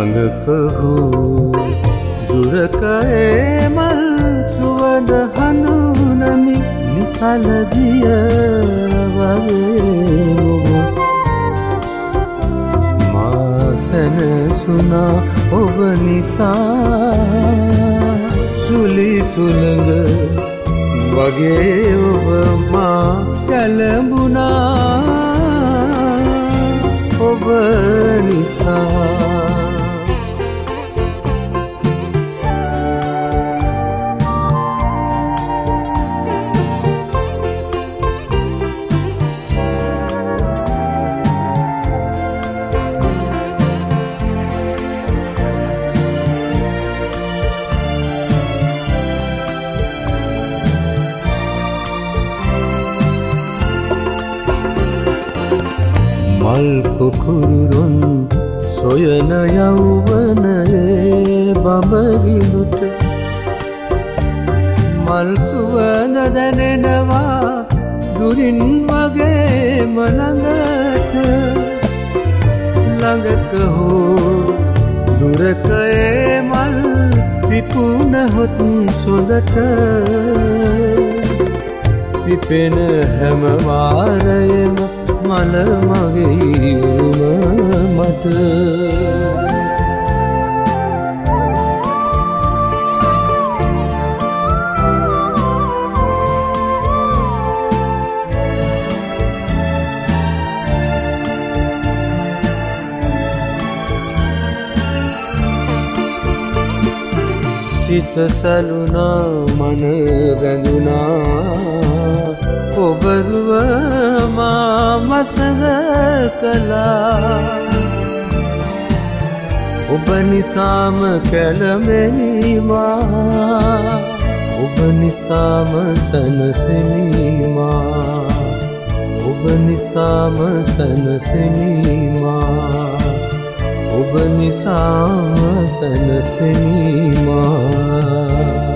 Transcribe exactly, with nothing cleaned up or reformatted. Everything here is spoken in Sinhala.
ළඟක හෝ දුරක ඒ මල් සුවඳ හඳුනමි නිසල දිය වගේ ඔබ මා සැනසුණා ඔබ නිසා සුලි සුළඟ වගේ ඔබ මා කැළඹුණා ඔබ නිසා මල් කුකුරුන් සොයන යෞවනයේ බඹරිලුට මල් සුවඳ දැනෙනවා දුරින් වගේම ළඟට ළඟක හෝ දුරක ඒ මල් පිපුණහොත් සොඳට පිපෙන හැම වාරයම මල මගේ උරුම මත සිත සැලුණා මන රැඳුණා ඔබ දුව මා මසඟ කළා ඔබ නිසාම කැළඹෙනි මා ඔබ නිසාම සැනසෙමි මා ඔබ නිසාම සැනසෙමි මා ඔබ නිසාම සැනසෙමි මා